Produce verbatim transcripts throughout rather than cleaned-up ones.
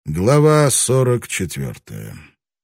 Глава сорок четвертая.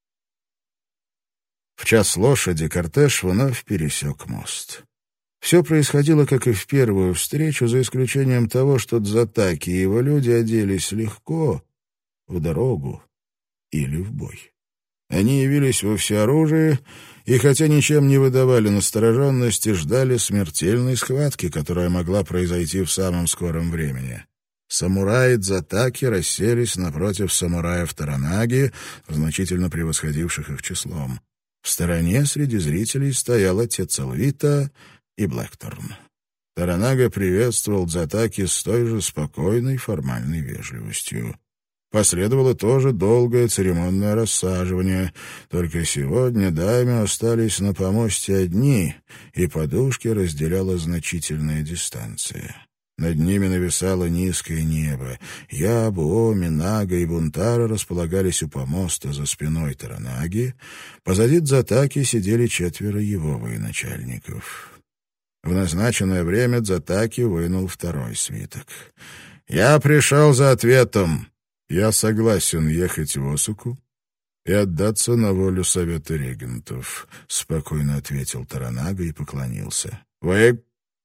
В час лошади кортеж вновь пересек мост. Все происходило, как и в первую встречу, за исключением того, что Дзатаки и его люди оделись легко, в дорогу или в бой. Они явились во всеоружии и, хотя ничем не выдавали настороженности, ждали смертельной схватки, которая могла произойти в самом скором времени. Самураи Дзатаки расселись напротив самураев Торанаги, значительно превосходивших их числом. В стороне среди зрителей стоял отец Алвита и Блэкторн. Торанага приветствовал Дзатаки с той же спокойной формальной вежливостью. Последовало тоже долгое церемонное рассаживание. Только сегодня даймё остались на помосте одни, и подушки разделяла значительная дистанция. Над ними нависало низкое небо. Ябу, Оми, Нага и Бунтара располагались у помоста за спиной Торанаги. Позади Дзатаки сидели четверо его военачальников. В назначенное время Дзатаки вынул второй свиток. «Я пришел за ответом. Я согласен ехать в Осаку и отдаться на волю Совета регентов», — спокойно ответил Торанага и поклонился. «Вы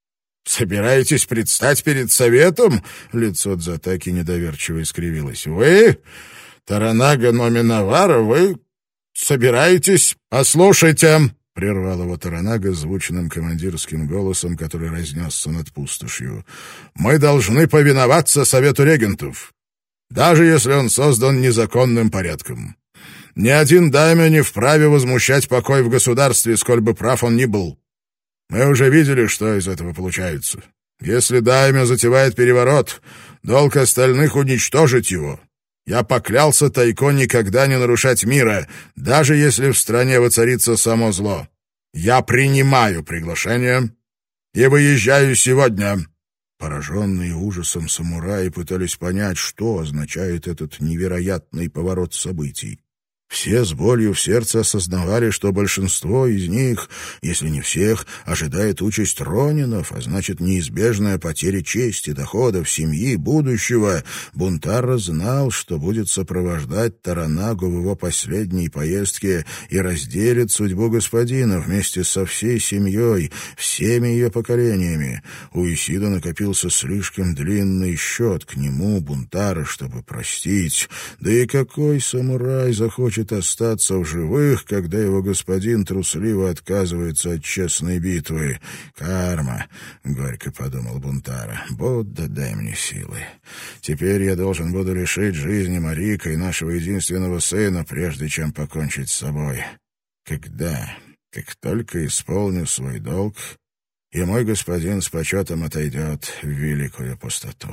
собираетесь предстать перед Советом?» Лицо Дзатаки недоверчиво искривилось. «Вы, Торанага Номинавара, вы собираетесь... Послушайте!» — прервал его Торанага звучным командирским голосом, который разнесся над пустошью. «Мы должны повиноваться Совету регентов, даже если он создан незаконным порядком. Ни один даймё не вправе возмущать покой в государстве, сколь бы прав он ни был. Мы уже видели, что из этого получается. Если даймё затевает переворот, долг остальных — уничтожить его. Я поклялся тайко никогда не нарушать мира, даже если в стране воцарится само зло. Я принимаю приглашение и выезжаю сегодня». Пораженные ужасом самураи пытались понять, что означает этот невероятный поворот событий. Все с болью в сердце осознавали, что большинство из них, если не всех, ожидает участь ронинов, а значит, неизбежная потеря чести, доходов, семьи, будущего. Бунтара знал, что будет сопровождать Торанагу в его последней поездке и разделит судьбу господина вместе со всей семьей, всеми ее поколениями. У Исида накопился слишком длинный счет к нему, Бунтара, чтобы простить. Да и какой самурай захочет остаться в живых, когда его господин трусливо отказывается от честной битвы? «Карма», — горько подумал Бунтара, — «Будда, дай мне силы. Теперь я должен буду лишить жизни Марика и нашего единственного сына, прежде чем покончить с собой. Когда? Как только исполню свой долг, и мой господин с почетом отойдет в великую пустоту.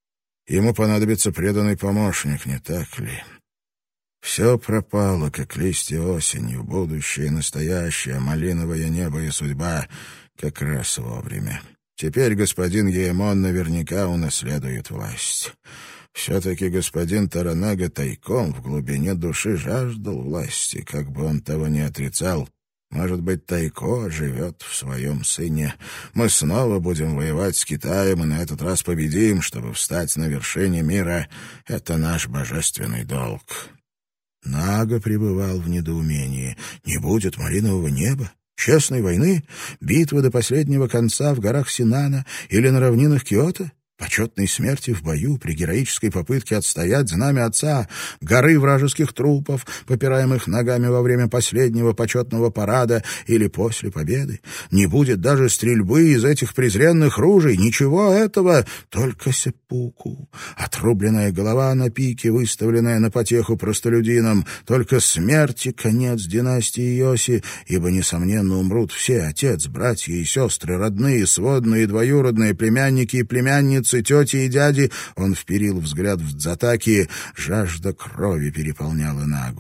Ему понадобится преданный помощник, не так ли?» Все пропало, как листья осенью, будущее, настоящее, малиновое небо и судьба, как раз вовремя. Теперь господин Яэмон наверняка унаследует власть. Все-таки господин Торанага тайком в глубине души жаждал власти, как бы он того не отрицал. Может быть, тайко живет в своем сыне. Мы снова будем воевать с Китаем и на этот раз победим, чтобы встать на вершине мира. Это наш божественный долг». Нага пребывал в недоумении. Не будет малинового неба, честной войны, битвы до последнего конца в горах Синана или на равнинах Киото? Почетной смерти в бою при героической попытке отстоять знамя отца, горы вражеских трупов, попираемых ногами во время последнего почетного парада или после победы. Не будет даже стрельбы из этих презренных ружей, ничего этого, только сеппуку. Отрубленная голова на пике, выставленная на потеху простолюдинам, только смерть и конец династии Йоси, ибо, несомненно, умрут все: отец, братья и сестры, родные, сводные, двоюродные, племянники и племянницы, тети и дяди. Он вперил взгляд в Дзатаки. Жажда крови переполняла Нагу.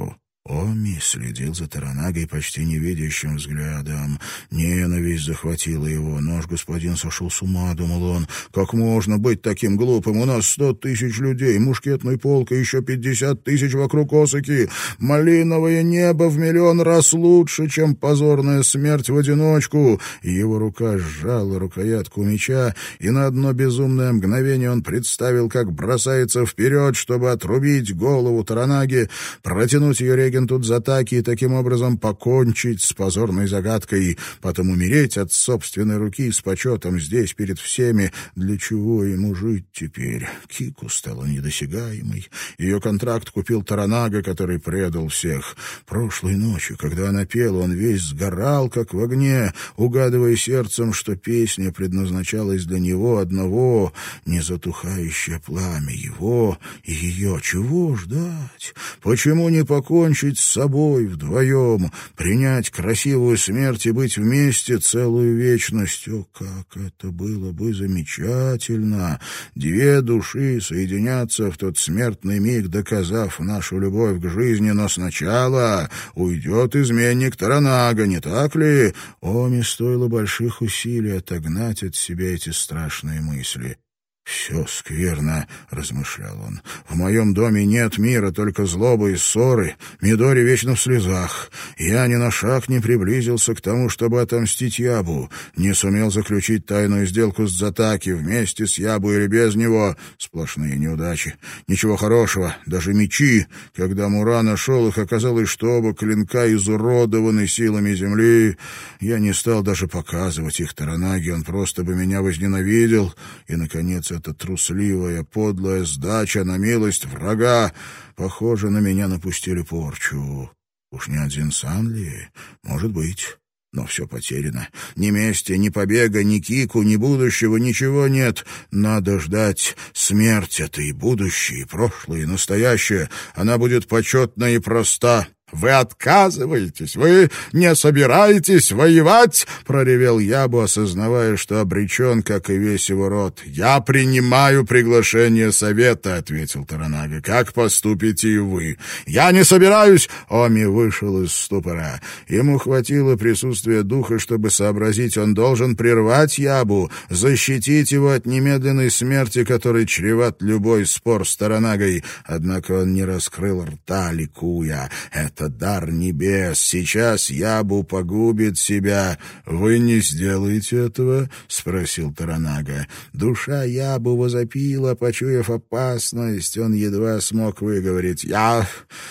Оми следил за Торанагой почти невидящим взглядом. Ненависть захватила его. «Наш господин сошел с ума», — думал он. «Как можно быть таким глупым? У нас сто тысяч людей, мушкетный полк и еще пятьдесят тысяч вокруг Осаки. Малиновое небо в миллион раз лучше, чем позорная смерть в одиночку». Его рука сжала рукоятку меча, и на одно безумное мгновение он представил, как бросается вперед, чтобы отрубить голову Торанаги, протянуть ее регенту Дзатаки и таким образом покончить с позорной загадкой, потом умереть от собственной руки с почетом здесь перед всеми. Для чего ему жить теперь? Кику стала недосягаемой. Ее контракт купил Торанага, который предал всех. Прошлой ночью, когда она пела, он весь сгорал, как в огне, угадывая сердцем, что песня предназначалась для него одного, незатухающее пламя его и ее. Чего ждать? Почему не покончить с собой вдвоем, принять красивую смерть и быть вместе целую вечность? О, как это было бы замечательно! Две души соединятся в тот смертный миг, доказав нашу любовь к жизни, но сначала уйдет изменник Торанага, не так ли? Оми стоило больших усилий отогнать от себя эти страшные мысли. «Все скверно», — размышлял он. «В моем доме нет мира, только злоба и ссоры. Мидори вечно в слезах. Я ни на шаг не приблизился к тому, чтобы отомстить Ябу. Не сумел заключить тайную сделку с Дзатаки вместе с Ябу или без него. Сплошные неудачи. Ничего хорошего. Даже мечи. Когда Мура нашел их, оказалось, что оба клинка изуродованы силами земли. Я не стал даже показывать их Торанаге. Он просто бы меня возненавидел. И, наконец, эта трусливая, подлая сдача на милость врага. Похоже, на меня напустили порчу. Уж не один сан ли? Может быть. Но все потеряно. Ни мести, ни побега, ни Кику, ни будущего, ничего нет. Надо ждать. Смерть — это и будущее, и прошлое, и настоящее. Она будет почетна и проста. «Вы отказываетесь? Вы не собираетесь воевать?» — проревел Ябу, осознавая, что обречен, как и весь его род. «Я принимаю приглашение совета», — ответил Торанага. «Как поступите и вы?» «Я не собираюсь!» — Оми вышел из ступора. Ему хватило присутствия духа, чтобы сообразить, он должен прервать Ябу, защитить его от немедленной смерти, которой чреват любой спор с Торанагой. Однако он не раскрыл рта, ликуя. «Это дар небес. Сейчас Ябу погубит себя». «Вы не сделаете этого?» — спросил Торанага. Душа Ябу возопила, почуяв опасность. Он едва смог выговорить: «Я...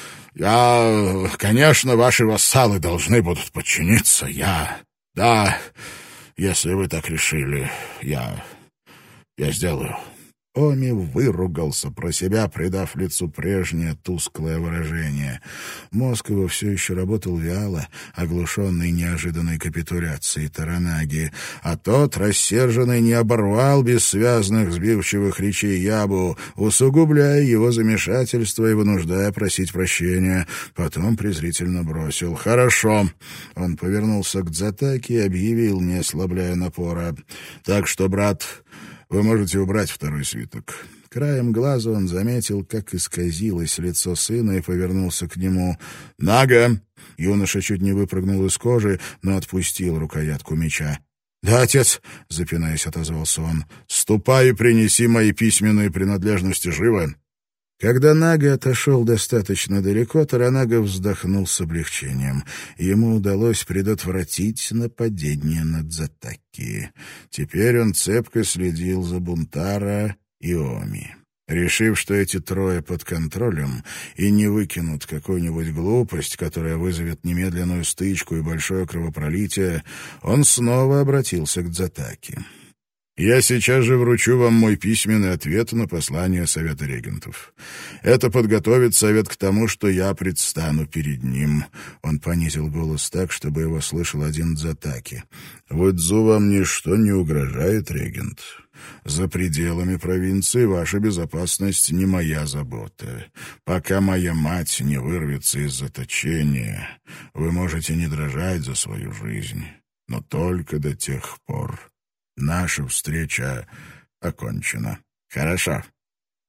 я... конечно, ваши вассалы должны будут подчиниться. Я... да, если вы так решили, я... я сделаю». Оми выругался про себя, придав лицу прежнее тусклое выражение. Мозг его все еще работал вяло, оглушенный неожиданной капитуляцией Торанаги, а тот, рассерженный, не оборвал бессвязных сбивчивых речей Ябу, усугубляя его замешательство и вынуждая просить прощения. Потом презрительно бросил: «Хорошо». Он повернулся к Дзатаки и объявил, не ослабляя напора: «Так что, брат, вы можете убрать второй свиток». Краем глаза он заметил, как исказилось лицо сына, и повернулся к нему. «Нага!» Юноша чуть не выпрыгнул из кожи, но отпустил рукоятку меча. «Да, отец!» — запинаясь, отозвался он. «Ступай и принеси мои письменные принадлежности живо!» Когда Нага отошел достаточно далеко, Торанага вздохнул с облегчением. Ему удалось предотвратить нападение на Дзатаки. Теперь он цепко следил за Бунтара и Оми. Решив, что эти трое под контролем и не выкинут какую-нибудь глупость, которая вызовет немедленную стычку и большое кровопролитие, он снова обратился к Дзатаки. «Я сейчас же вручу вам мой письменный ответ на послание Совета регентов. Это подготовит Совет к тому, что я предстану перед ним». Он понизил голос так, чтобы его слышал один Дзатаки. «В Идзу вам ничто не угрожает, регент. За пределами провинции ваша безопасность не моя забота. Пока моя мать не вырвется из заточения, вы можете не дрожать за свою жизнь, но только до тех пор. Наша встреча окончена». «Хорошо.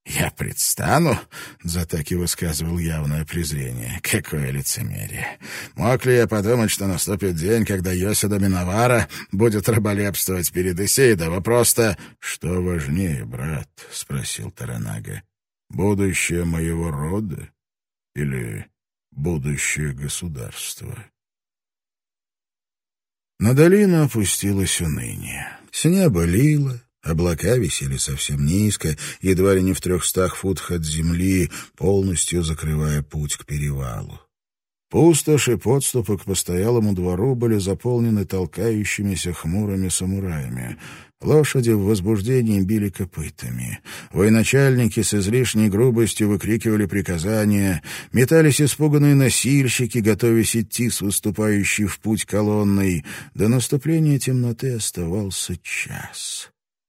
«Я предстану?» — Затаки высказывал явное презрение. «Какое лицемерие! Мог ли я подумать, что наступит день, когда Йосида Миновара будет раболепствовать перед Исейдо? Просто...» «Что важнее, брат?» — спросил Торанага. «Будущее моего рода или будущее государства?» На долину опустилось уныние. С неба лило. Облака висели совсем низко, едва ли не в трехстах футах от земли, полностью закрывая путь к перевалу. Пустошь и подступы к постоялому двору были заполнены толкающимися хмурыми самураями. Лошади в возбуждении били копытами. Военачальники с излишней грубостью выкрикивали приказания. Метались испуганные носильщики, готовясь идти с выступающей в путь колонной. До наступления темноты оставался час.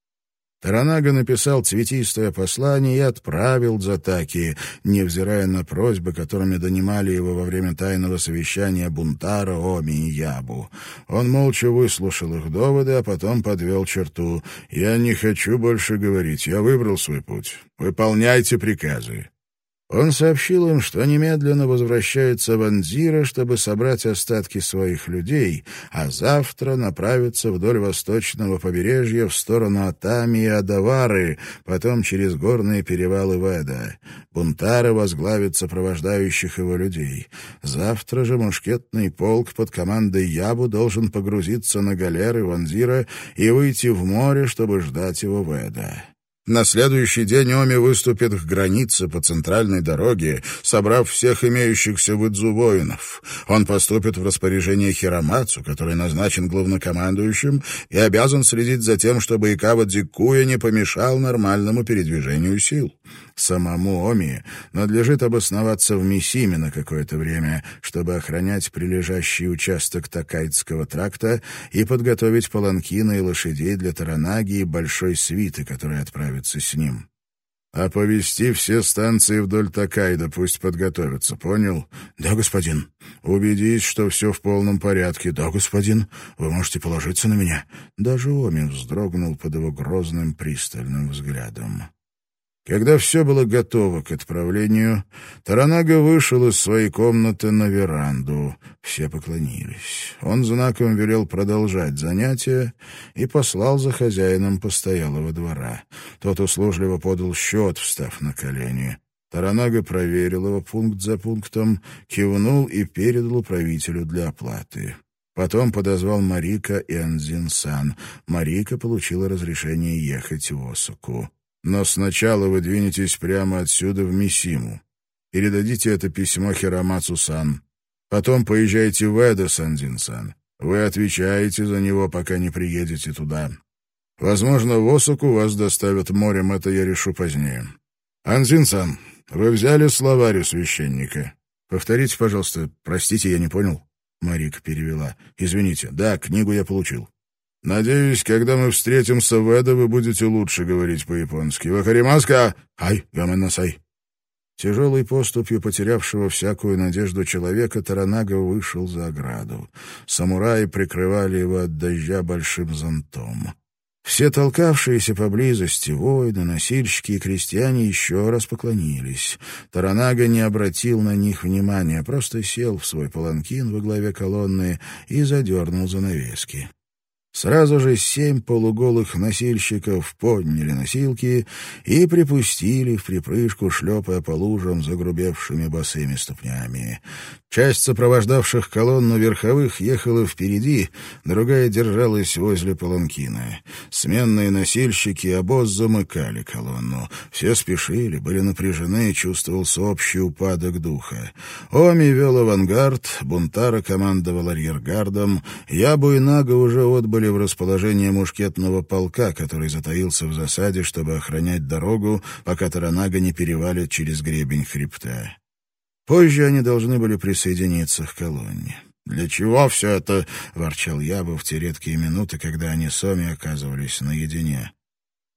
Торанага написал цветистое послание и отправил Затаки, невзирая на просьбы, которыми донимали его во время тайного совещания Бунтара, Оми и Ябу. Он молча выслушал их доводы, а потом подвел черту. «Я не хочу больше говорить. Я выбрал свой путь. Выполняйте приказы». Он сообщил им, что немедленно возвращается в Андзиро, чтобы собрать остатки своих людей, а завтра направится вдоль восточного побережья в сторону Атами и Адавары, потом через горные перевалы Веда. Бунтара возглавит сопровождающих его людей. Завтра же мушкетный полк под командой Ябу должен погрузиться на галеры в Андзиро и выйти в море, чтобы ждать его в Эда. На следующий день Оми выступит к границе по центральной дороге, собрав всех имеющихся в Идзу воинов. Он поступит в распоряжение Хиромацу, который назначен главнокомандующим, и обязан следить за тем, чтобы Икава Дзиккуя не помешал нормальному передвижению сил. Самому Оми надлежит обосноваться в Мисиме на какое-то время, чтобы охранять прилежащий участок Такайтского тракта и подготовить паланкины и лошадей для Торанаги и большой свиты, которая отправится с ним. «Оповести все станции вдоль Такайда, пусть подготовятся, понял?» «Да, господин». «Убедись, что все в полном порядке». «Да, господин. Вы можете положиться на меня». Даже Оми вздрогнул под его грозным пристальным взглядом. Когда все было готово к отправлению, Торанага вышел из своей комнаты на веранду. Все поклонились. Он знаком велел продолжать занятия и послал за хозяином постоялого двора. Тот услужливо подал счет, встав на колени. Торанага проверил его пункт за пунктом, кивнул и передал управителю для оплаты. Потом подозвал Марика и Анзин-сан. Марика получила разрешение ехать в Осаку. «Но сначала вы двинетесь прямо отсюда в Мисиму. Передадите это письмо Хиромацу-сан. Потом поезжайте в Эдо, Анзин-сан. Вы отвечаете за него, пока не приедете туда. Возможно, в Осаку вас доставят морем, это я решу позднее. Анзин-сан, вы взяли словарь у священника? Повторите, пожалуйста. Простите, я не понял». Марика перевела. «Извините. Да, книгу я получил. Надеюсь, когда мы встретимся в Эдо, вы будете лучше говорить по-японски. Вакаримаска? Ай, гамэнасай». Тяжелой поступью потерявшего всякую надежду человека Торанага вышел за ограду. Самураи прикрывали его от дождя большим зонтом. Все толкавшиеся поблизости воины, носильщики и крестьяне еще раз поклонились. Торанага не обратил на них внимания, просто сел в свой паланкин во главе колонны и задернул занавески. Сразу же семь полуголых носильщиков подняли носилки и припустили в припрыжку, шлепая по лужам загрубевшими босыми ступнями. Часть сопровождавших колонну верховых ехала впереди, другая держалась возле паланкина. Сменные носильщики и обоз замыкали колонну. Все спешили, были напряжены, чувствовался общий упадок духа. Оми вел авангард, Бунтара командовал арьергардом, Ябу и Нага уже отбыли в расположение мушкетного полка, который затаился в засаде, чтобы охранять дорогу, пока Торанага не перевалит через гребень хребта. Позже они должны были присоединиться к колонне. «Для чего все это?» — ворчал Ябу в те редкие минуты, когда они с Оми оказывались наедине.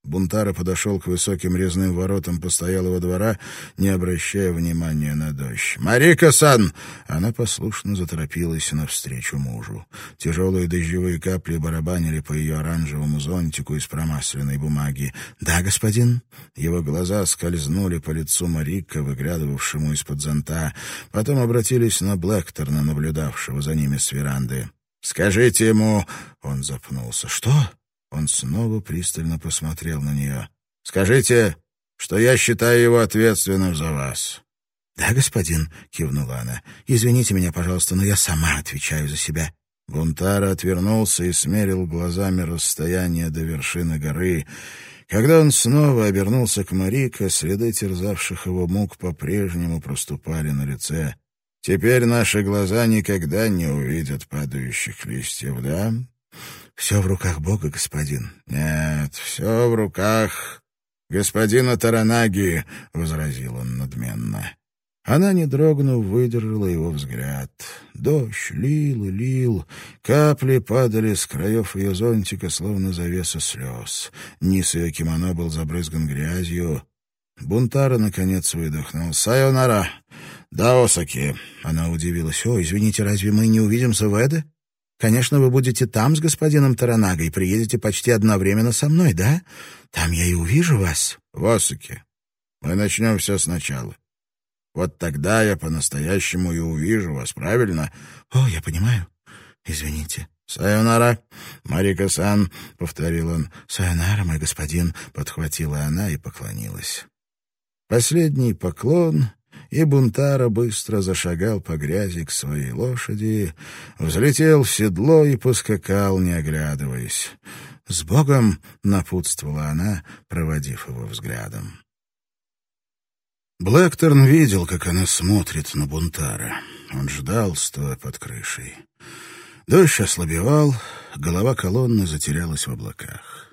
Бунтара подошел к высоким резным воротам постоялого двора, не обращая внимания на дождь. «Марика-сан!» Она послушно заторопилась навстречу мужу. Тяжелые дождевые капли барабанили по ее оранжевому зонтику из промасленной бумаги. «Да, господин». Его глаза скользнули по лицу Марика, выглядывавшему из-под зонта, потом обратились на Блэкторна, наблюдавшего за ними с веранды. «Скажите ему...» Он запнулся. «Что?» Он снова пристально посмотрел на нее. «Скажите, что я считаю его ответственным за вас». «Да, господин», — кивнула она. «Извините меня, пожалуйста, но я сама отвечаю за себя». Бунтара отвернулся и смерил глазами расстояние до вершины горы. Когда он снова обернулся к Марико, следы терзавших его мук по-прежнему проступали на лице. «Теперь наши глаза никогда не увидят падающих листьев, да?» «Все в руках Бога, господин». «Нет, все в руках господина Таранаги», — возразил он надменно. Она, не дрогнув, выдержала его взгляд. Дождь лил и лил, капли падали с краев ее зонтика, словно завеса слез. Низ ее кимоно был забрызган грязью. Бунтара, наконец, выдохнул. «Сайонара! Даосаки!» Она удивилась. «О, извините, разве мы не увидимся в Эде? Конечно, вы будете там с господином Таранагой и приедете почти одновременно со мной, да? Там я и увижу вас». «В Осаке. Мы начнем все сначала. Вот тогда я по-настоящему и увижу вас, правильно?» «О, я понимаю. Извините». «Сайонара, Марика-сан», — повторил он. «Сайонара, мой господин», — подхватила она и поклонилась. Последний поклон, и Бунтара быстро зашагал по грязи к своей лошади, взлетел в седло и поскакал, не оглядываясь. «С Богом!» — напутствовала она, проводив его взглядом. Блэкторн видел, как она смотрит на Бунтара. Он ждал, стоя под крышей. Дождь ослабевал, голова колонны затерялась в облаках.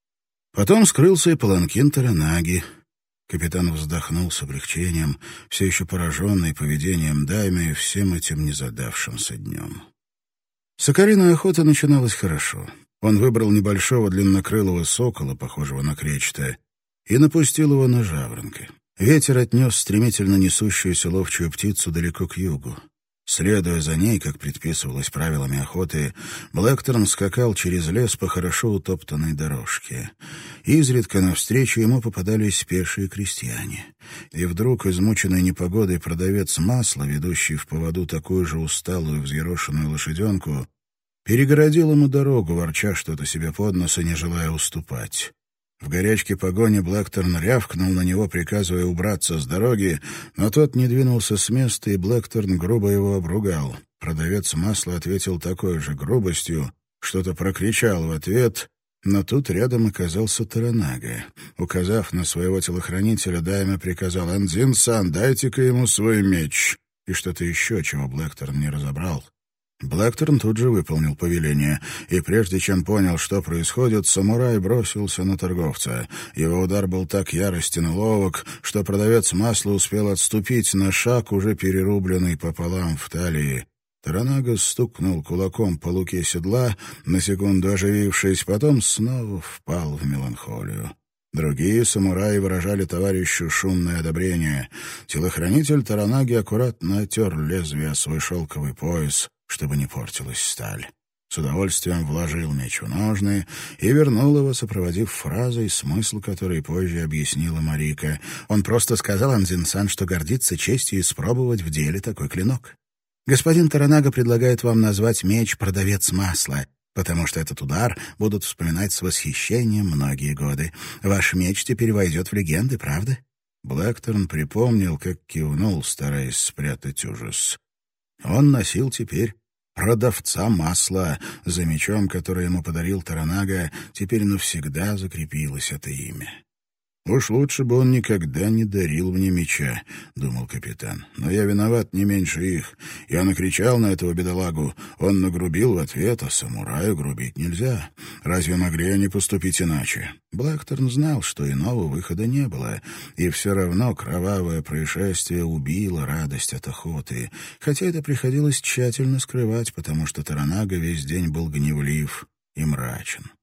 Потом скрылся и паланкин Таранаги. Капитан вздохнул с облегчением, все еще пораженный поведением Дайме и всем этим незадавшимся днем. Соколиная охота начиналась хорошо. Он выбрал небольшого длиннокрылого сокола, похожего на кречета, и напустил его на жаворонка. Ветер отнес стремительно несущуюся ловчую птицу далеко к югу. Следуя за ней, как предписывалось правилами охоты, Блэкторн скакал через лес по хорошо утоптанной дорожке. Изредка навстречу ему попадались пешие крестьяне. И вдруг, измученный непогодой продавец масла, ведущий в поводу такую же усталую взъерошенную лошаденку, перегородил ему дорогу, ворча что-то себе под нос и не желая уступать. В горячке погони Блэкторн рявкнул на него, приказывая убраться с дороги, но тот не двинулся с места, и Блэкторн грубо его обругал. Продавец масла ответил такой же грубостью, что-то прокричал в ответ, но тут рядом оказался Таранага. Указав на своего телохранителя, Дайме приказал: «Андзин-сан, дайте-ка ему свой меч», и что-то еще, чего Блэкторн не разобрал. Блэкторн тут же выполнил повеление, и прежде чем понял, что происходит, самурай бросился на торговца. Его удар был так яростен и ловок, что продавец масла успел отступить на шаг, уже перерубленный пополам в талии. Таранага стукнул кулаком по луке седла, на секунду оживившись, потом снова впал в меланхолию. Другие самураи выражали товарищу шумное одобрение. Телохранитель Таранаги аккуратно отер лезвие о свой шелковый пояс, чтобы не портилась сталь. С удовольствием вложил меч в ножны и вернул его, сопроводив фразой, смысл которой позже объяснила Марика. Он просто сказал Андзин-сан, что гордится честью испробовать в деле такой клинок. Господин Таранага предлагает вам назвать меч «Продавец масла», потому что этот удар будут вспоминать с восхищением многие годы. Ваш меч теперь войдет в легенды, правда? Блэкторн припомнил, как кивнул, стараясь спрятать ужас. Он носил теперь продавца масла. За мечом, который ему подарил Таранага, теперь навсегда закрепилось это имя. «Уж лучше бы он никогда не дарил мне меча», — думал капитан. «Но я виноват не меньше их. Я накричал на этого бедолагу. Он нагрубил в ответ, а самураю грубить нельзя. Разве могли они поступить иначе?» Блэкторн знал, что иного выхода не было, и все равно кровавое происшествие убило радость от охоты, хотя это приходилось тщательно скрывать, потому что Таранага весь день был гневлив и мрачен.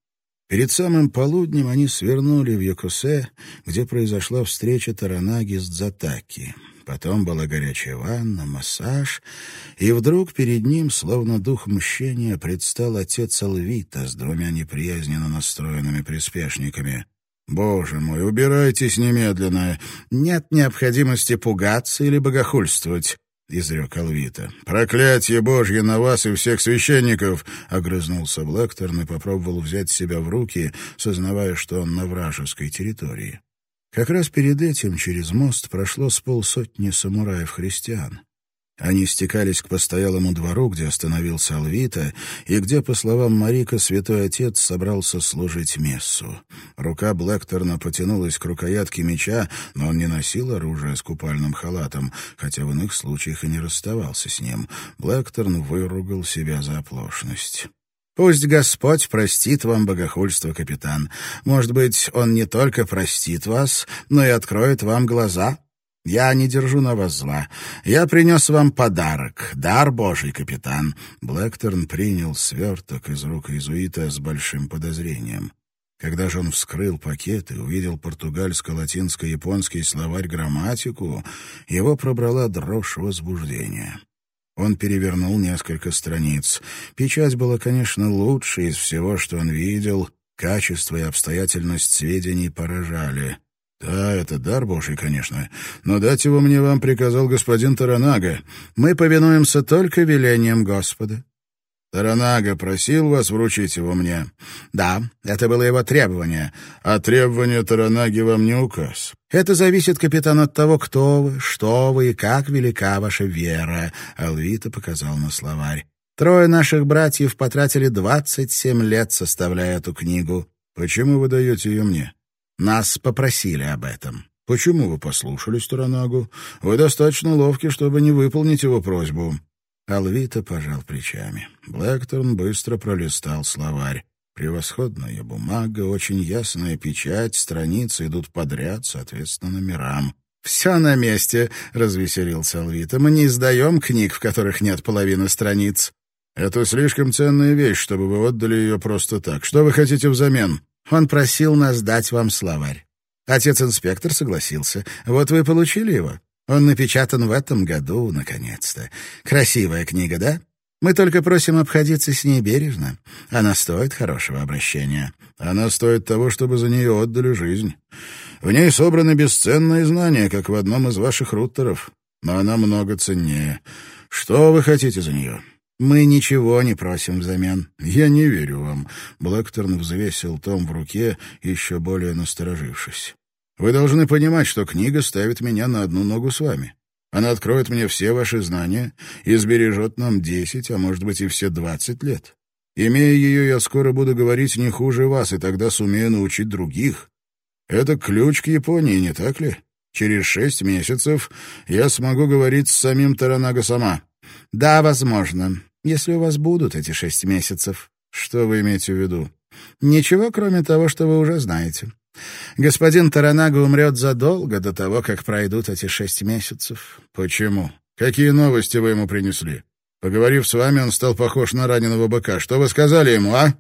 Перед самым полуднем они свернули в Йокосе, где произошла встреча Торанаги с Дзатаки. Потом была горячая ванна, массаж, и вдруг перед ним, словно дух мщения, предстал отец Алвита с двумя неприязненно настроенными приспешниками. «Боже мой, убирайтесь немедленно! Нет необходимости пугаться или богохульствовать!» — изрек Алвита. «Проклятие Божье на вас и всех священников!» — огрызнулся Блэкторн и попробовал взять себя в руки, сознавая, что он на вражеской территории. Как раз перед этим через мост прошло с полсотни самураев-христиан. Они стекались к постоялому двору, где остановился Алвита, и где, по словам Марика, святой отец собрался служить мессу. Рука Блэкторна потянулась к рукоятке меча, но он не носил оружие с купальным халатом, хотя в иных случаях и не расставался с ним. Блэкторн выругал себя за оплошность. «Пусть Господь простит вам богохульство, капитан. Может быть, Он не только простит вас, но и откроет вам глаза. Я не держу на вас зла. Я принес вам подарок. Дар Божий, капитан». Блэкторн принял сверток из рук иезуита с большим подозрением. Когда же он вскрыл пакет и увидел португальско-латинско-японский словарь-грамматику, его пробрала дрожь возбуждения. Он перевернул несколько страниц. Печать была, конечно, лучшей из всего, что он видел. Качество и обстоятельность сведений поражали. «Да, это дар Божий, конечно, но дать его мне вам приказал господин Торанага. Мы повинуемся только велениям Господа». «Торанага просил вас вручить его мне?» «Да, это было его требование». «А требование Торанаги вам не указ?» «Это зависит, капитан, от того, кто вы, что вы и как велика ваша вера», — Алвита показал на словарь. «Трое наших братьев потратили двадцать семь лет, составляя эту книгу». «Почему вы даете ее мне?» «Нас попросили об этом». «Почему вы послушались Торанагу? Вы достаточно ловки, чтобы не выполнить его просьбу». Алвита пожал плечами. Блэкторн быстро пролистал словарь. Превосходная бумага, очень ясная печать, страницы идут подряд, соответственно, номерам. «Все на месте», — развеселился Алвита. «Мы не издаем книг, в которых нет половины страниц». «Это слишком ценная вещь, чтобы вы отдали ее просто так. Что вы хотите взамен?» «Он просил нас дать вам словарь. Отец-инспектор согласился. Вот вы получили его. Он напечатан в этом году, наконец-то. Красивая книга, да? Мы только просим обходиться с ней бережно. Она стоит хорошего обращения». «Она стоит того, чтобы за нее отдали жизнь. В ней собраны бесценные знания, как в одном из ваших руттеров. Но она много ценнее. Что вы хотите за нее?» «Мы ничего не просим взамен». «Я не верю вам». Блэкторн взвесил том в руке, еще более насторожившись. «Вы должны понимать, что книга ставит меня на одну ногу с вами. Она откроет мне все ваши знания и сбережет нам десять, а может быть и все двадцать лет. Имея ее, я скоро буду говорить не хуже вас, и тогда сумею научить других. Это ключ к Японии, не так ли? Через шесть месяцев я смогу говорить с самим Торанага сама». «Да, возможно, если у вас будут эти шесть месяцев». «Что вы имеете в виду?» «Ничего, кроме того, что вы уже знаете. Господин Торанага умрет задолго до того, как пройдут эти шесть месяцев». «Почему? Какие новости вы ему принесли? Поговорив с вами, он стал похож на раненого быка. Что вы сказали ему, а?»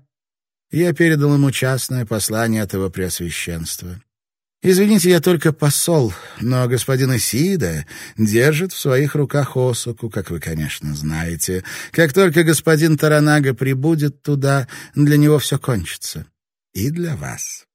«Я передал ему частное послание от его преосвященства. Извините, я только посол, но господин Исида держит в своих руках Осаку, как вы, конечно, знаете. Как только господин Торанага прибудет туда, для него все кончится. И для вас».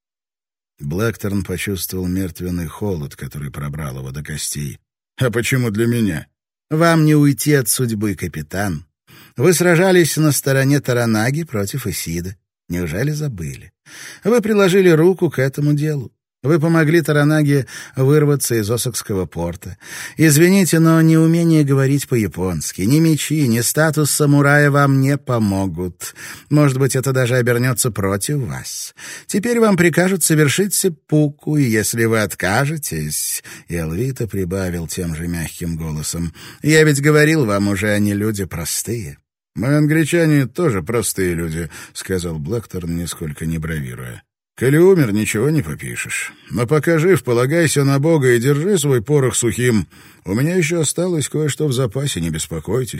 Блэкторн почувствовал мертвенный холод, который пробрал его до костей. «А почему для меня?» «Вам не уйти от судьбы, капитан. Вы сражались на стороне Торанаги против Исида. Неужели забыли? Вы приложили руку к этому делу. Вы помогли Торанаге вырваться из Осакского порта. Извините, но неумение говорить по-японски, ни мечи, ни статус самурая вам не помогут. Может быть, это даже обернется против вас. Теперь вам прикажут совершить сеппуку, и если вы откажетесь...» И Алвита прибавил тем же мягким голосом. «Я ведь говорил вам уже, они люди простые». «Мы, англичане, тоже простые люди», — сказал Блэкторн, нисколько не бравируя. «Коли умер, ничего не попишешь. Но пока жив, полагайся на Бога и держи свой порох сухим. У меня еще осталось кое-что в запасе, не беспокойтесь.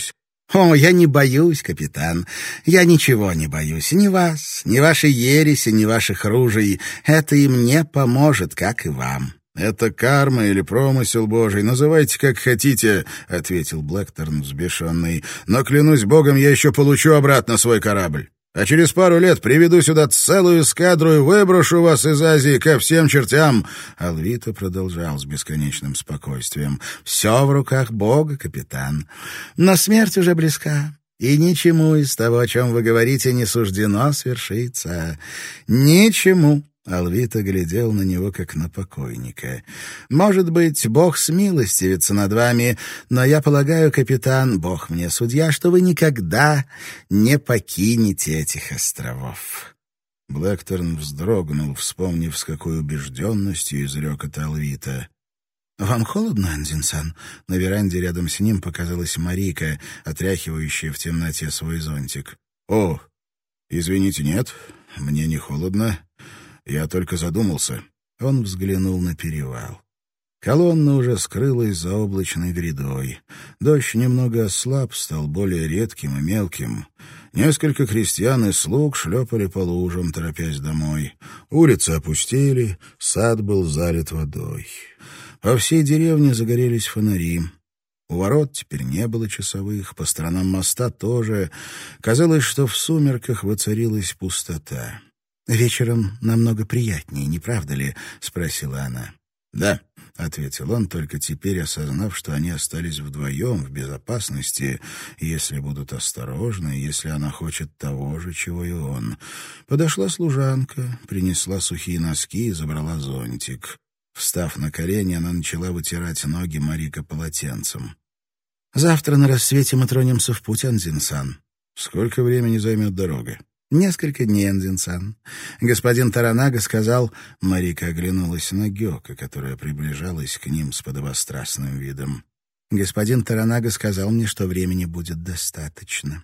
«О, я не боюсь, капитан. Я ничего не боюсь. Ни вас, ни вашей ереси, ни ваших ружей. Это им не поможет, как и вам». «Это карма или промысел Божий, называйте как хотите», — ответил Блэкторн взбешенный. «Но, клянусь богом, я еще получу обратно свой корабль. А через пару лет приведу сюда целую эскадру и выброшу вас из Азии ко всем чертям». Алвито продолжал с бесконечным спокойствием. «Все в руках Бога, капитан. Но смерть уже близка, и ничему из того, о чем вы говорите, не суждено свершиться. Ничему». Алвито глядел на него, как на покойника. «Может быть, Бог смилостивится над вами, но я полагаю, капитан, Бог мне судья, что вы никогда не покинете этих островов». Блэкторн вздрогнул, вспомнив, с какой убежденностью изрек это Алвито. «Вам холодно, Андзин-сан?» На веранде рядом с ним показалась Марика, отряхивающая в темноте свой зонтик. «О, извините, нет, мне не холодно. Я только задумался». Он взглянул на перевал. Колонна уже скрылась за облачной грядой. Дождь немного ослаб, стал более редким и мелким. Несколько крестьян и слуг шлепали по лужам, торопясь домой. Улицы опустели, сад был залит водой. По всей деревне загорелись фонари. У ворот теперь не было часовых, по сторонам моста тоже. Казалось, что в сумерках воцарилась пустота. «Вечером намного приятнее, не правда ли?» — спросила она. «Да», — ответил он, только теперь осознав, что они остались вдвоем в безопасности, если будут осторожны, если она хочет того же, чего и он. Подошла служанка, принесла сухие носки и забрала зонтик. Встав на колени, она начала вытирать ноги Марика полотенцем. «Завтра на рассвете мы тронемся в путь, Андзин-сан». «Сколько времени займет дорога?» «Несколько дней, Андзин-сан. Господин Торанага сказал...» Марика оглянулась на Гёка, которая приближалась к ним с подобострастным видом. «Господин Торанага сказал мне, что времени будет достаточно».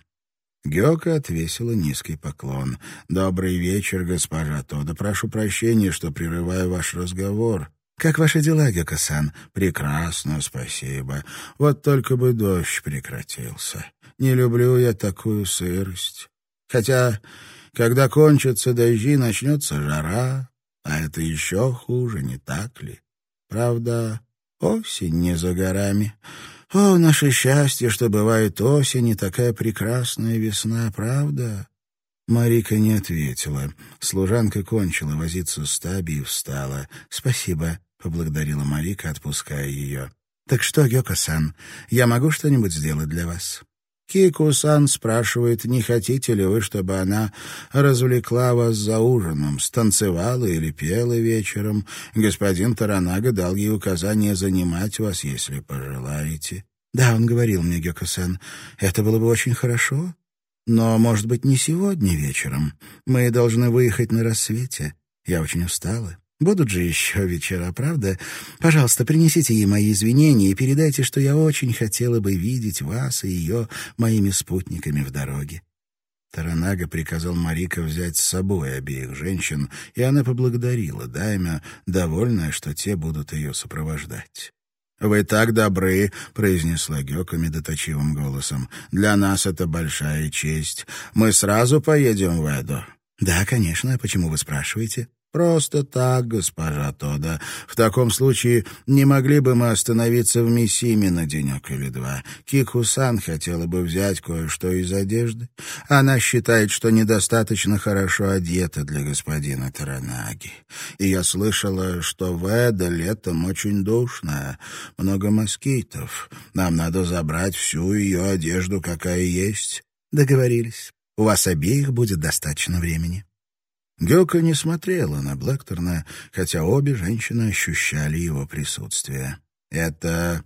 Гёка отвесила низкий поклон. «Добрый вечер, госпожа Тода. Прошу прощения, что прерываю ваш разговор». «Как ваши дела, Гёко-сан?» «Прекрасно, спасибо. Вот только бы дождь прекратился. Не люблю я такую сырость. Хотя, когда кончатся дожди, начнется жара, а это еще хуже, не так ли? Правда, осень не за горами. О, наше счастье, что бывает осень и такая прекрасная весна, правда?» Марика не ответила. Служанка кончила возиться с Таби и встала. «Спасибо», — поблагодарила Марика, отпуская ее. «Так что, Гёко-сан, я могу что-нибудь сделать для вас?» «Кику-сан спрашивает, не хотите ли вы, чтобы она развлекла вас за ужином, станцевала или пела вечером. Господин Торанага дал ей указание занимать вас, если пожелаете». «Да, он говорил мне, Гёко-сан, это было бы очень хорошо. Но, может быть, не сегодня вечером. Мы должны выехать на рассвете. Я очень устала. Будут же еще вечера, правда? Пожалуйста, принесите ей мои извинения и передайте, что я очень хотела бы видеть вас и ее моими спутниками в дороге». Торанага приказал Марико взять с собой обеих женщин, и она поблагодарила даймё, довольная, что те будут ее сопровождать. «Вы так добры», — произнесла Гёка медоточивым голосом. «Для нас это большая честь. Мы сразу поедем в Эдо». «Да, конечно. Почему вы спрашиваете?» «Просто так, госпожа Тода. В таком случае не могли бы мы остановиться в Миссиме на денек или два? Кику-сан хотела бы взять кое-что из одежды. Она считает, что недостаточно хорошо одета для господина Торанаги. И я слышала, что в Эдо летом очень душно, много москитов. Нам надо забрать всю ее одежду, какая есть». «Договорились. У вас обеих будет достаточно времени». Гёка не смотрела на Блэкторна, хотя обе женщины ощущали его присутствие. «Это...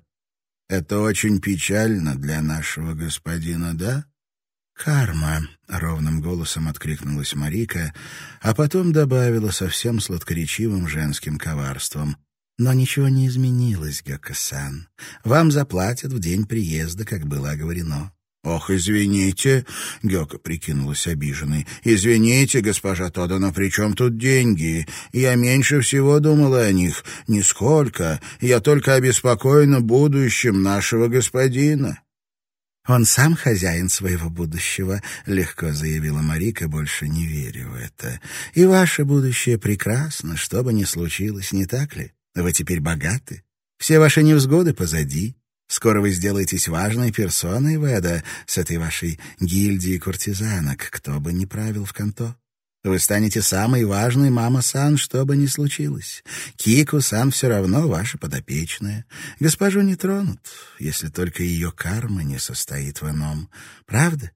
это очень печально для нашего господина, да?» «Карма», — ровным голосом откликнулась Марика, а потом добавила совсем сладкоречивым женским коварством. «Но ничего не изменилось, Гёко-сан. Вам заплатят в день приезда, как было оговорено». «Ох, извините», — Гёка прикинулась обиженной. «Извините, госпожа Тода, но при чем тут деньги? Я меньше всего думала о них. Нисколько. Я только обеспокоена будущим нашего господина». Он сам хозяин своего будущего, — легко заявила Марика, больше не веря в это. И ваше будущее прекрасно, что бы ни случилось, не так ли? Вы теперь богаты. Все ваши невзгоды позади. Скоро вы сделаетесь важной персоной, Веда, с этой вашей гильдией куртизанок, кто бы ни правил в Канто. Вы станете самой важной, мама-сан, что бы ни случилось. Кико-сан все равно ваша подопечная. Госпожу не тронут, если только ее карма не состоит в ином. Правда?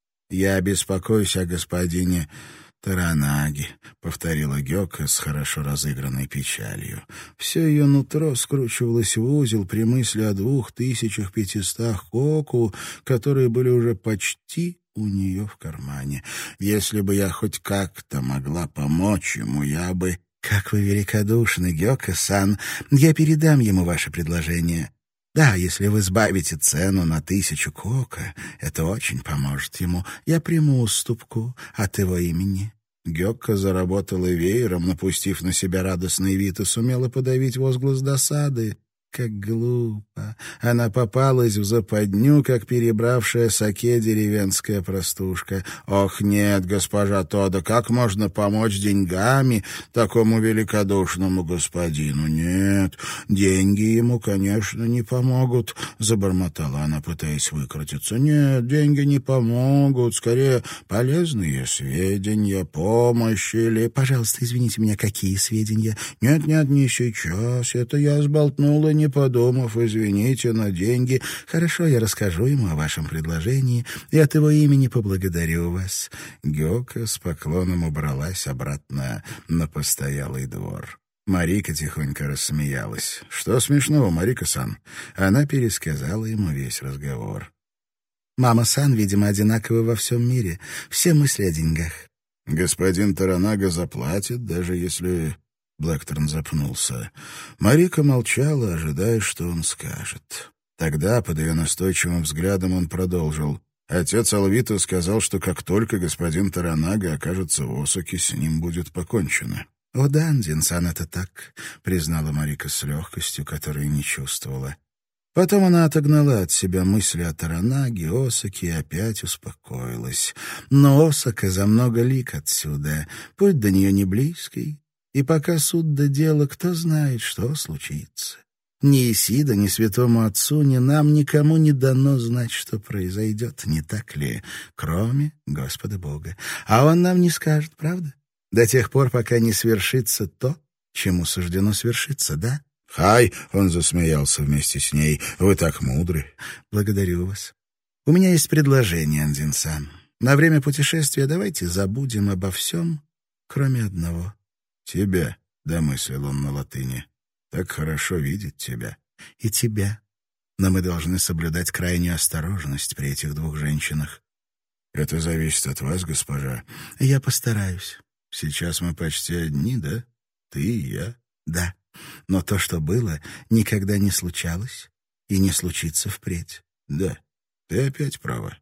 Я беспокоюсь о господине Таранаги, — повторила Гёка с хорошо разыгранной печалью. Все ее нутро скручивалось в узел при мысли о двух тысячах пятистах коку, которые были уже почти у нее в кармане. Если бы я хоть как-то могла помочь ему, я бы... Как вы великодушны, Гёка-сан. Я передам ему ваше предложение. Да, если вы сбавите цену на тысячу кока, это очень поможет ему. Я приму уступку от его имени. Гёка заработала веером, напустив на себя радостный вид, и сумела подавить возглас досады. Как глупо. Она попалась в западню, как перебравшая саке деревенская простушка. «Ох, нет, госпожа Тода, как можно помочь деньгами такому великодушному господину? Нет, деньги ему, конечно, не помогут», — забормотала она, пытаясь выкрутиться. «Нет, деньги не помогут, скорее полезные сведения, помощь или...» «Пожалуйста, извините меня, какие сведения?» «Нет-нет, не сейчас, это я сболтнула, не подумав, извините, на деньги. Хорошо, я расскажу ему о вашем предложении и от его имени поблагодарю вас». Гёка с поклоном убралась обратно на постоялый двор. Марика тихонько рассмеялась. «Что смешного, Марика-сан?» Она пересказала ему весь разговор. «Мама-сан, видимо, одинаковы во всем мире. Все мысли о деньгах». «Господин Таранага заплатит, даже если...» Блэкторн запнулся. Марика молчала, ожидая, что он скажет. Тогда, под ее настойчивым взглядом, он продолжил. Отец Алвито сказал, что как только господин Таранага окажется в Осаке, с ним будет покончено. «О да, Андин-сан, это так», — признала Марика с легкостью, которой не чувствовала. Потом она отогнала от себя мысли о Таранаге, Осаке и опять успокоилась. Но Осака за много лиг отсюда, путь до нее не близкий. И пока суд до дела, кто знает, что случится. Ни Исида, ни святому отцу, ни нам, никому не дано знать, что произойдет, не так ли, кроме Господа Бога. А Он нам не скажет, правда? До тех пор, пока не свершится то, чему суждено свершиться, да? «Хай!» — он засмеялся вместе с ней. «Вы так мудры!» «Благодарю вас. У меня есть предложение, Андин-сан. На время путешествия давайте забудем обо всем, кроме одного». «Тебя», — домыслил он на латыни. «Так хорошо видеть тебя». «И тебя. Но мы должны соблюдать крайнюю осторожность при этих двух женщинах». «Это зависит от вас, госпожа». «Я постараюсь». «Сейчас мы почти одни, да? Ты и я». «Да. Но то, что было, никогда не случалось и не случится впредь». «Да, ты опять права.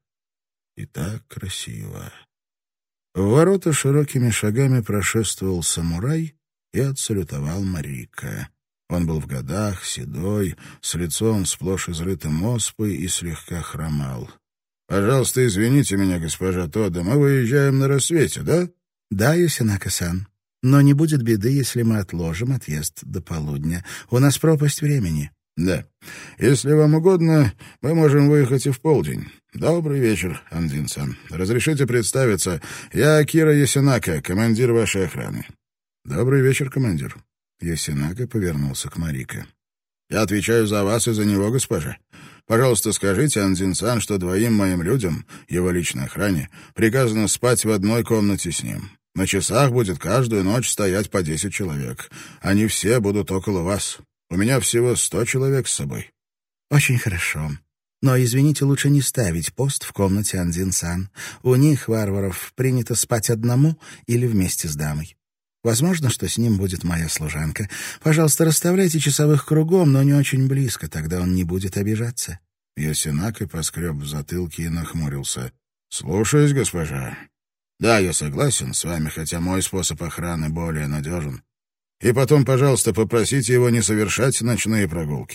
И так красиво». В ворота широкими шагами прошествовал самурай и отсалютовал Марика. Он был в годах, седой, с лицом сплошь изрытым оспой и слегка хромал. «Пожалуйста, извините меня, госпожа Тода, мы выезжаем на рассвете, да?» «Да, Юсинака-сан. Но не будет беды, если мы отложим отъезд до полудня. У нас пропасть времени». «Да. Если вам угодно, мы можем выехать и в полдень. Добрый вечер, Андин-сан. Разрешите представиться. Я Акира Юсинака, командир вашей охраны». «Добрый вечер, командир». Юсинака повернулся к Марико. «Я отвечаю за вас и за него, госпожа. Пожалуйста, скажите Андин-сан, что двоим моим людям, его личной охране, приказано спать в одной комнате с ним. На часах будет каждую ночь стоять по десять человек. Они все будут около вас. У меня всего сто человек с собой». «Очень хорошо. Но, извините, лучше не ставить пост в комнате Андин-сан. У них, варваров, принято спать одному или вместе с дамой. Возможно, что с ним будет моя служанка. Пожалуйста, расставляйте часовых кругом, но не очень близко, тогда он не будет обижаться». Юсинака поскреб в затылке и нахмурился. «Слушаюсь, госпожа. Да, я согласен с вами, хотя мой способ охраны более надежен. И потом, пожалуйста, попросите его не совершать ночные прогулки.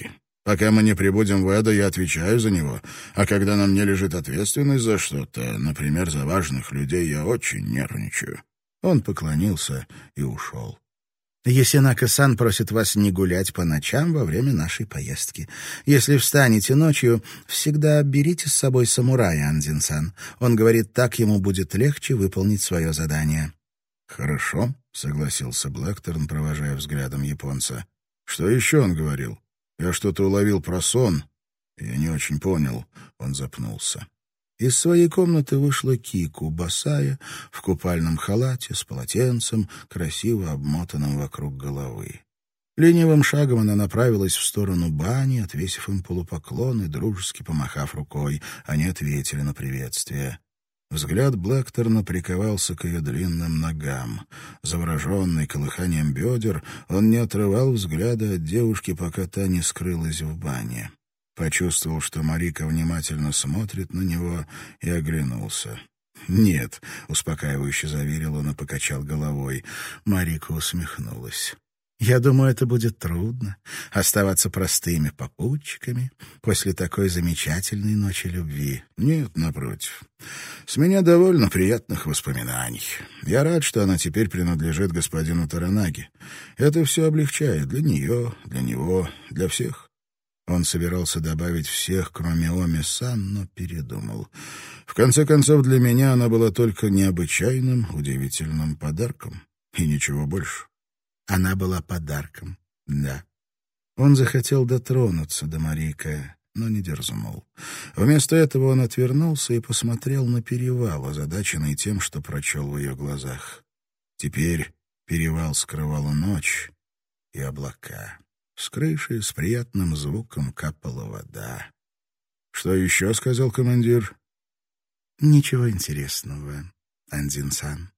Пока мы не прибудем в Эдо, я отвечаю за него. А когда на мне лежит ответственность за что-то, например, за важных людей, я очень нервничаю». Он поклонился и ушел. «Ясенака-сан просит вас не гулять по ночам во время нашей поездки. Если встанете ночью, всегда берите с собой самурая, Андзин-сан. Он говорит, так ему будет легче выполнить свое задание». «Хорошо», — согласился Блэкторн, провожая взглядом японца. «Что еще он говорил? Я что-то уловил про сон. Я не очень понял». Он запнулся. Из своей комнаты вышла Кику, босая, в купальном халате, с полотенцем, красиво обмотанным вокруг головы. Ленивым шагом она направилась в сторону бани, отвесив им полупоклон и дружески помахав рукой. Они ответили на приветствие. Взгляд Блэкторна приковался к ее длинным ногам. Завороженный колыханием бедер, он не отрывал взгляда от девушки, пока та не скрылась в бане. Почувствовал, что Марика внимательно смотрит на него, и оглянулся. «Нет», — успокаивающе заверил он и покачал головой. Марика усмехнулась. «Я думаю, это будет трудно — оставаться простыми попутчиками после такой замечательной ночи любви». «Нет, напротив. С меня довольно приятных воспоминаний. Я рад, что она теперь принадлежит господину Таранаги. Это все облегчает для нее, для него, для всех». Он собирался добавить всех, кроме Оми-сан, но передумал. В конце концов, для меня она была только необычайным, удивительным подарком. И ничего больше. Она была подарком, да. Он захотел дотронуться до Марика, но не дерзнул. Вместо этого он отвернулся и посмотрел на перевал, озадаченный тем, что прочел в ее глазах. Теперь перевал скрывала ночь и облака. С крыши с приятным звуком капала вода. «Что еще?» — сказал командир. «Ничего интересного, Андзин-сан».